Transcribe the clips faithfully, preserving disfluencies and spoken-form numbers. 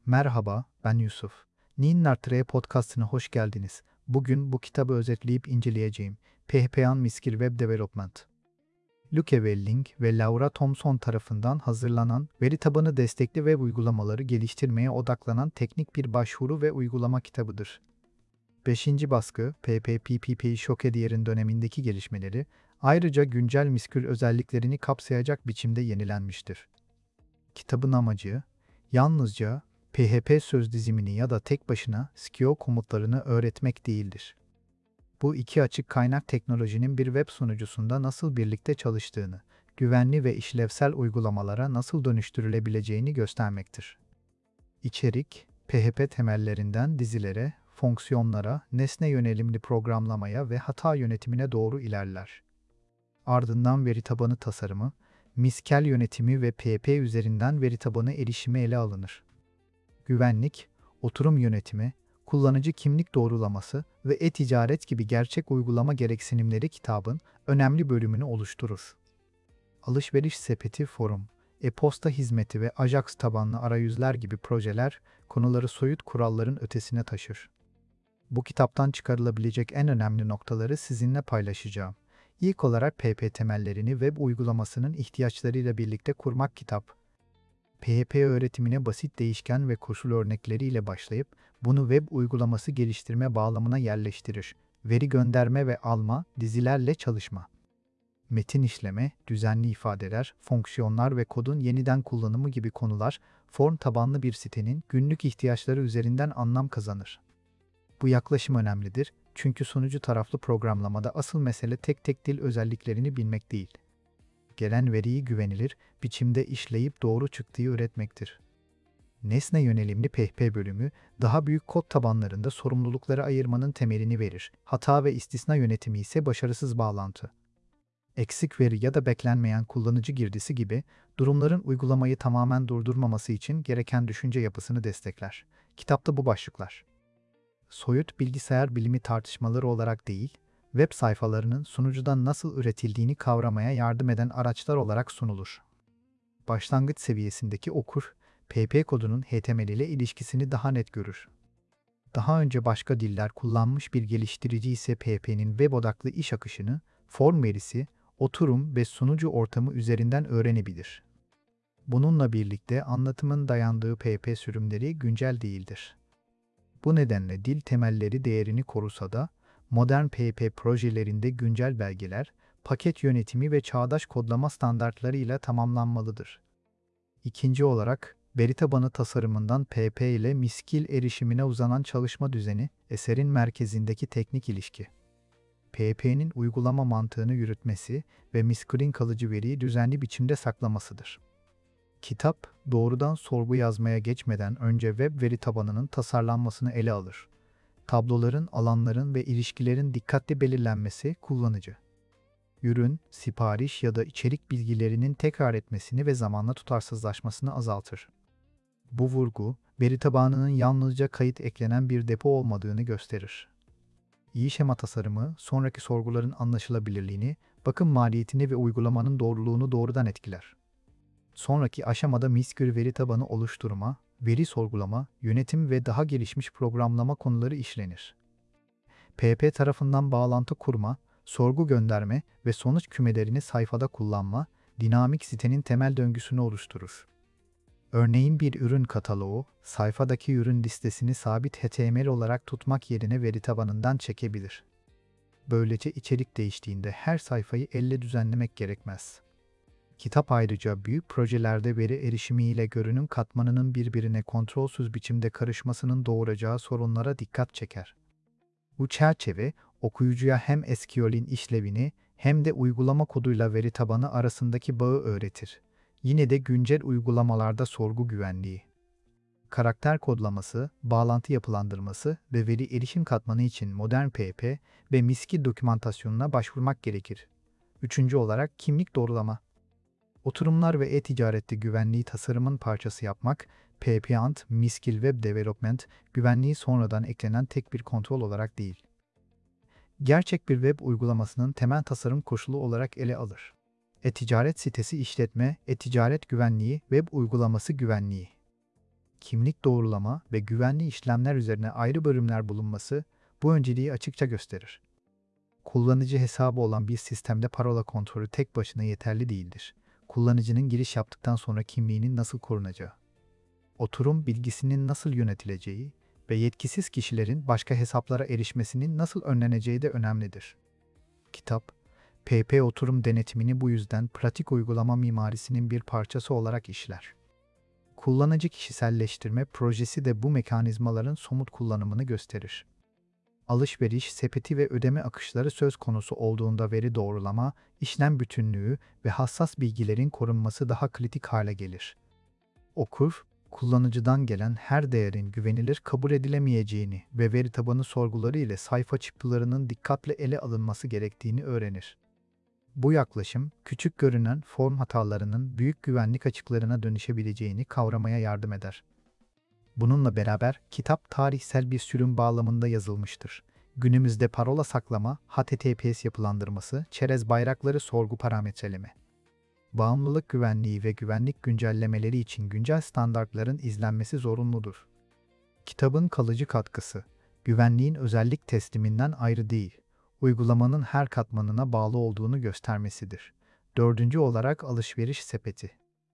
Merhaba, ben Yusuf. Ninnar podcastına hoş geldiniz. Bugün bu kitabı özetleyip inceleyeceğim. P H P on Miskil Web Development. Luke Welling ve Laura Thompson tarafından hazırlanan, veri tabanı destekli web uygulamaları geliştirmeye odaklanan teknik bir başvuru ve uygulama kitabıdır. beşinci baskı, P H P P P Shockedier'in dönemindeki gelişmeleri, ayrıca güncel miskül özelliklerini kapsayacak biçimde yenilenmiştir. Kitabın amacı, yalnızca P H P söz dizimini ya da tek başına S Q L komutlarını öğretmek değildir. Bu iki açık kaynak teknolojinin bir web sunucusunda nasıl birlikte çalıştığını, güvenli ve işlevsel uygulamalara nasıl dönüştürülebileceğini göstermektir. İçerik, P H P temellerinden dizilere, fonksiyonlara, nesne yönelimli programlamaya ve hata yönetimine doğru ilerler. Ardından veri tabanı tasarımı, miskel yönetimi ve P H P üzerinden veri tabanı erişimi ele alınır. Güvenlik, oturum yönetimi, kullanıcı kimlik doğrulaması ve e-ticaret gibi gerçek uygulama gereksinimleri kitabın önemli bölümünü oluşturur. Alışveriş sepeti forum, e-posta hizmeti ve Ajax tabanlı arayüzler gibi projeler konuları soyut kuralların ötesine taşır. Bu kitaptan çıkarılabilecek en önemli noktaları sizinle paylaşacağım. İlk olarak P H P temellerini web uygulamasının ihtiyaçlarıyla birlikte kurmak kitap. P H P öğretimine basit değişken ve koşul örnekleriyle başlayıp bunu web uygulaması geliştirme bağlamına yerleştirir. Veri gönderme ve alma, dizilerle çalışma. Metin işleme, düzenli ifadeler, fonksiyonlar ve kodun yeniden kullanımı gibi konular, form tabanlı bir sitenin günlük ihtiyaçları üzerinden anlam kazanır. Bu yaklaşım önemlidir çünkü sunucu taraflı programlamada asıl mesele tek tek dil özelliklerini bilmek değil. Gelen veriyi güvenilir biçimde işleyip doğru çıktığı üretmektir. Nesne yönelimli P H P bölümü, daha büyük kod tabanlarında sorumlulukları ayırmanın temelini verir. Hata ve istisna yönetimi ise başarısız bağlantı. Eksik veri ya da beklenmeyen kullanıcı girdisi gibi durumların uygulamayı tamamen durdurmaması için gereken düşünce yapısını destekler. Kitapta bu başlıklar soyut bilgisayar bilimi tartışmaları olarak değil, web sayfalarının sunucudan nasıl üretildiğini kavramaya yardım eden araçlar olarak sunulur. Başlangıç seviyesindeki okur, P H P kodunun H T M L ile ilişkisini daha net görür. Daha önce başka diller kullanmış bir geliştirici ise P H P'nin web odaklı iş akışını, form verisi, oturum ve sunucu ortamı üzerinden öğrenebilir. Bununla birlikte anlatımın dayandığı P H P sürümleri güncel değildir. Bu nedenle dil temelleri değerini korusa da, modern P H P projelerinde güncel belgeler, paket yönetimi ve çağdaş kodlama standartlarıyla tamamlanmalıdır. İkinci olarak, veri tabanı tasarımından P H P ile miskil erişimine uzanan çalışma düzeni, eserin merkezindeki teknik ilişki. P H P'nin uygulama mantığını yürütmesi ve miskilin kalıcı veriyi düzenli biçimde saklamasıdır. Kitap, doğrudan sorgu yazmaya geçmeden önce web veri tabanının tasarlanmasını ele alır. Tabloların, alanların ve ilişkilerin dikkatli belirlenmesi kullanıcı. Ürün, sipariş ya da içerik bilgilerinin tekrar etmesini ve zamanla tutarsızlaşmasını azaltır. Bu vurgu, veri tabanının yalnızca kayıt eklenen bir depo olmadığını gösterir. İyi şema tasarımı, sonraki sorguların anlaşılabilirliğini, bakım maliyetini ve uygulamanın doğruluğunu doğrudan etkiler. Sonraki aşamada miskül veri tabanı oluşturma, veri sorgulama, yönetim ve daha gelişmiş programlama konuları işlenir. P H P tarafından bağlantı kurma, sorgu gönderme ve sonuç kümelerini sayfada kullanma, dinamik sitenin temel döngüsünü oluşturur. Örneğin bir ürün kataloğu, sayfadaki ürün listesini sabit H T M L olarak tutmak yerine veri tabanından çekebilir. Böylece içerik değiştiğinde her sayfayı elle düzenlemek gerekmez. Kitap ayrıca büyük projelerde veri erişimiyle görünüm katmanının birbirine kontrolsüz biçimde karışmasının doğuracağı sorunlara dikkat çeker. Bu çerçeve, okuyucuya hem S Q L'in işlevini hem de uygulama koduyla veri tabanı arasındaki bağı öğretir. Yine de güncel uygulamalarda sorgu güvenliği, karakter kodlaması, bağlantı yapılandırması ve veri erişim katmanı için modern P H P ve miskil dokümantasyonuna başvurmak gerekir. Üçüncü olarak kimlik doğrulama. Oturumlar ve e-ticarette güvenliği tasarımın parçası yapmak, P H P Ant, Miskil Web Development, güvenliği sonradan eklenen tek bir kontrol olarak değil. Gerçek bir web uygulamasının temel tasarım koşulu olarak ele alır. E-ticaret sitesi işletme, e-ticaret güvenliği, web uygulaması güvenliği. kimlik doğrulama ve güvenli işlemler üzerine ayrı bölümler bulunması bu önceliği açıkça gösterir. Kullanıcı hesabı olan bir sistemde parola kontrolü tek başına yeterli değildir. Kullanıcının giriş yaptıktan sonra kimliğinin nasıl korunacağı, oturum bilgisinin nasıl yönetileceği ve yetkisiz kişilerin başka hesaplara erişmesinin nasıl önleneceği de önemlidir. Kitap, P P oturum denetimini bu yüzden pratik uygulama mimarisinin bir parçası olarak işler. Kullanıcı kişiselleştirme projesi de bu mekanizmaların somut kullanımını gösterir. Alışveriş, sepeti ve ödeme akışları söz konusu olduğunda veri doğrulama, işlem bütünlüğü ve hassas bilgilerin korunması daha kritik hale gelir. Okur, kullanıcıdan gelen her değerin güvenilir kabul edilemeyeceğini ve veri tabanı sorguları ile sayfa çıktılarının dikkatle ele alınması gerektiğini öğrenir. Bu yaklaşım, küçük görünen form hatalarının büyük güvenlik açıklarına dönüşebileceğini kavramaya yardım eder. Bununla beraber kitap tarihsel bir sürüm bağlamında yazılmıştır. Günümüzde parola saklama, H T T P S yapılandırması, çerez bayrakları sorgu parametreleme, bağımlılık güvenliği ve güvenlik güncellemeleri için güncel standartların izlenmesi zorunludur. Kitabın kalıcı katkısı, güvenliğin özellik tesliminden ayrı değil, uygulamanın her katmanına bağlı olduğunu göstermesidir. Dördüncü olarak alışveriş sepeti.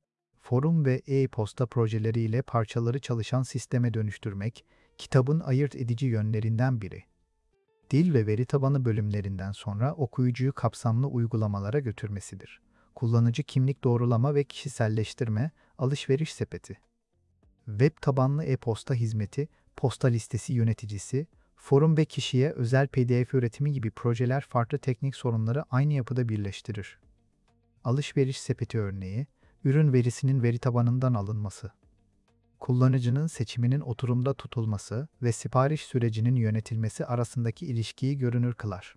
Forum ve e-posta projeleriyle parçaları çalışan sisteme dönüştürmek, kitabın ayırt edici yönlerinden biri. Dil ve veri tabanı bölümlerinden sonra okuyucuyu kapsamlı uygulamalara götürmesidir. Kullanıcı kimlik doğrulama ve kişiselleştirme, alışveriş sepeti. Web tabanlı e-posta hizmeti, posta listesi yöneticisi, forum ve kişiye özel P D F üretimi gibi projeler farklı teknik sorunları aynı yapıda birleştirir. Alışveriş sepeti örneği, ürün verisinin veri tabanından alınması, kullanıcının seçiminin oturumda tutulması ve sipariş sürecinin yönetilmesi arasındaki ilişkiyi görünür kılar.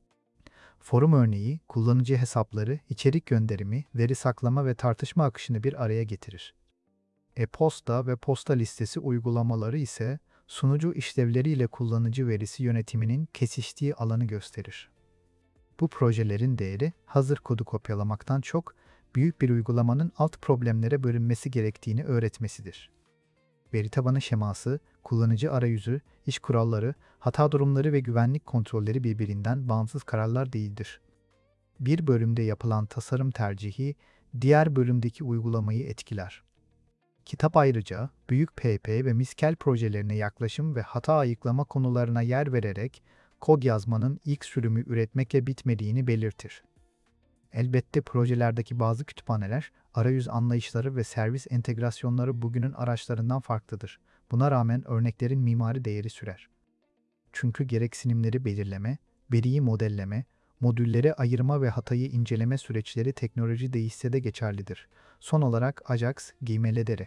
Forum örneği, kullanıcı hesapları, içerik gönderimi, veri saklama ve tartışma akışını bir araya getirir. E-posta ve posta listesi uygulamaları ise, sunucu işlevleriyle kullanıcı verisi yönetiminin kesiştiği alanı gösterir. Bu projelerin değeri, hazır kodu kopyalamaktan çok, büyük bir uygulamanın alt problemlere bölünmesi gerektiğini öğretmesidir. Veri tabanı şeması, kullanıcı arayüzü, iş kuralları, hata durumları ve güvenlik kontrolleri birbirinden bağımsız kararlar değildir. Bir bölümde yapılan tasarım tercihi, diğer bölümdeki uygulamayı etkiler. Kitap ayrıca, büyük P P ve miskel projelerine yaklaşım ve hata ayıklama konularına yer vererek, kod yazmanın ilk sürümü üretmekle bitmediğini belirtir. Elbette projelerdeki bazı kütüphaneler, arayüz anlayışları ve servis entegrasyonları bugünün araçlarından farklıdır. Buna rağmen örneklerin mimari değeri sürer. Çünkü gereksinimleri belirleme, veriyi modelleme, modülleri ayırma ve hatayı inceleme süreçleri teknoloji değişse de geçerlidir. Son olarak Ajax, Gmail'leri.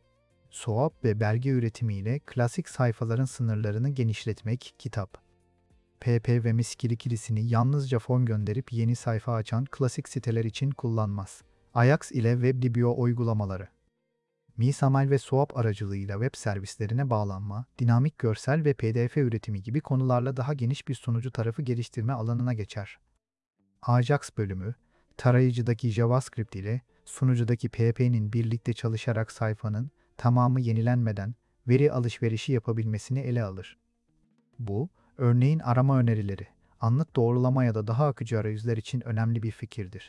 SOAP ve belge üretimiyle klasik sayfaların sınırlarını genişletmek, kitap. P P ve MISKİL ikilisini yalnızca form gönderip yeni sayfa açan klasik siteler için kullanmaz. Ajax ile WebDBO uygulamaları. MISAML ve SOAP aracılığıyla web servislerine bağlanma, dinamik görsel ve P D F üretimi gibi konularla daha geniş bir sunucu tarafı geliştirme alanına geçer. Ajax bölümü, tarayıcıdaki JavaScript ile sunucudaki P P'nin birlikte çalışarak sayfanın tamamı yenilenmeden veri alışverişi yapabilmesini ele alır. Bu, örneğin arama önerileri, anlık doğrulama ya da daha akıcı arayüzler için önemli bir fikirdir.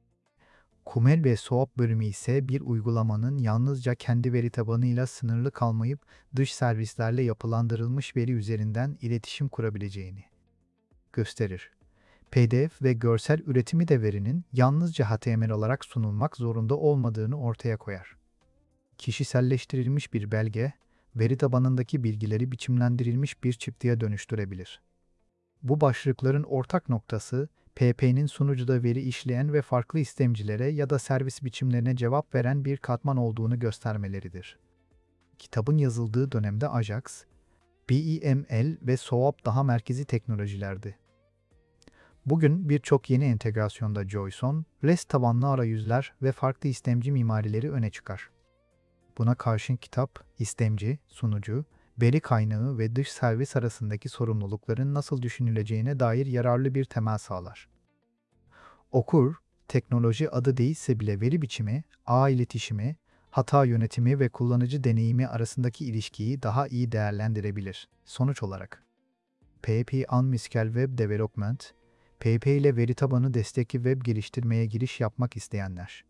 Kumel ve SOAP bölümü ise bir uygulamanın yalnızca kendi veri tabanıyla sınırlı kalmayıp dış servislerle yapılandırılmış veri üzerinden iletişim kurabileceğini gösterir. P D F ve görsel üretimi de verinin yalnızca H T M L olarak sunulmak zorunda olmadığını ortaya koyar. Kişiselleştirilmiş bir belge, veri tabanındaki bilgileri biçimlendirilmiş bir çıktıya dönüştürebilir. Bu başlıkların ortak noktası, P P'nin sunucuda veri işleyen ve farklı istemcilere ya da servis biçimlerine cevap veren bir katman olduğunu göstermeleridir. Kitabın yazıldığı dönemde Ajax, B E M L ve SOAP daha merkezi teknolojilerdi. Bugün birçok yeni entegrasyonda JSON, REST tabanlı arayüzler ve farklı istemci mimarileri öne çıkar. Buna karşın kitap, istemci, sunucu, veri kaynağı ve dış servis arasındaki sorumlulukların nasıl düşünüleceğine dair yararlı bir temel sağlar. Okur, teknoloji adı değilse bile veri biçimi, ağ iletişimi, hata yönetimi ve kullanıcı deneyimi arasındaki ilişkiyi daha iyi değerlendirebilir. Sonuç olarak, P H P Unmiscal Web Development, P H P ile veri tabanı destekli web geliştirmeye giriş yapmak isteyenler,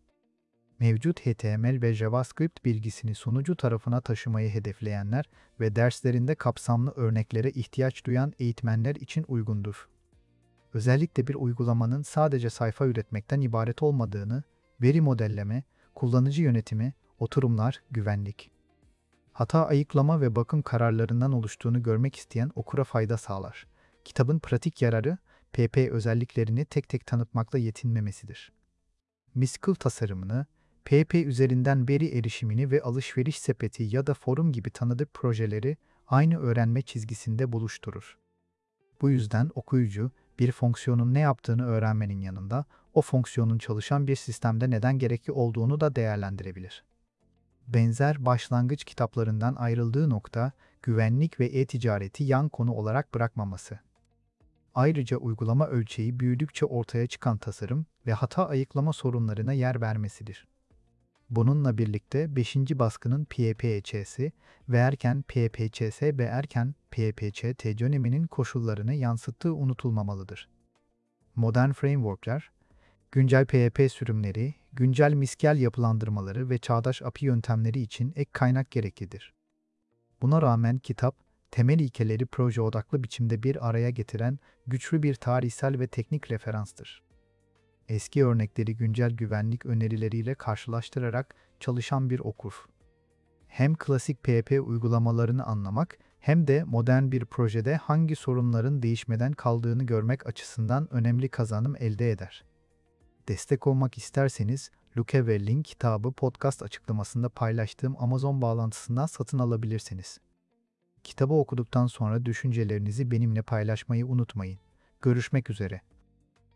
mevcut H T M L ve JavaScript bilgisini sunucu tarafına taşımayı hedefleyenler ve derslerinde kapsamlı örneklere ihtiyaç duyan eğitmenler için uygundur. Özellikle bir uygulamanın sadece sayfa üretmekten ibaret olmadığını, veri modelleme, kullanıcı yönetimi, oturumlar, güvenlik, hata ayıklama ve bakım kararlarından oluştuğunu görmek isteyen okura fayda sağlar. Kitabın pratik yararı, P H P özelliklerini tek tek tanıtmakla yetinmemesidir. Miskil tasarımını, P H P üzerinden veri erişimini ve alışveriş sepeti ya da forum gibi tanıdık projeleri aynı öğrenme çizgisinde buluşturur. Bu yüzden okuyucu, bir fonksiyonun ne yaptığını öğrenmenin yanında, o fonksiyonun çalışan bir sistemde neden gerekli olduğunu da değerlendirebilir. Benzer başlangıç kitaplarından ayrıldığı nokta, güvenlik ve e-ticareti yan konu olarak bırakmaması. Ayrıca uygulama ölçeği büyüdükçe ortaya çıkan tasarım ve hata ayıklama sorunlarına yer vermesidir. Bununla birlikte beşinci baskının P H P H S'si ve erken P H P H S ve erken P H P H T döneminin koşullarını yansıttığı unutulmamalıdır. Modern frameworkler, güncel P H P sürümleri, güncel miskel yapılandırmaları ve çağdaş A P I yöntemleri için ek kaynak gereklidir. Buna rağmen kitap, temel ilkeleri proje odaklı biçimde bir araya getiren güçlü bir tarihsel ve teknik referanstır. Eski örnekleri güncel güvenlik önerileriyle karşılaştırarak çalışan bir okur. Hem klasik P H P uygulamalarını anlamak hem de modern bir projede hangi sorunların değişmeden kaldığını görmek açısından önemli kazanım elde eder. Destek olmak isterseniz, Luke ve Link kitabı podcast açıklamasında paylaştığım Amazon bağlantısından satın alabilirsiniz. Kitabı okuduktan sonra düşüncelerinizi benimle paylaşmayı unutmayın. Görüşmek üzere.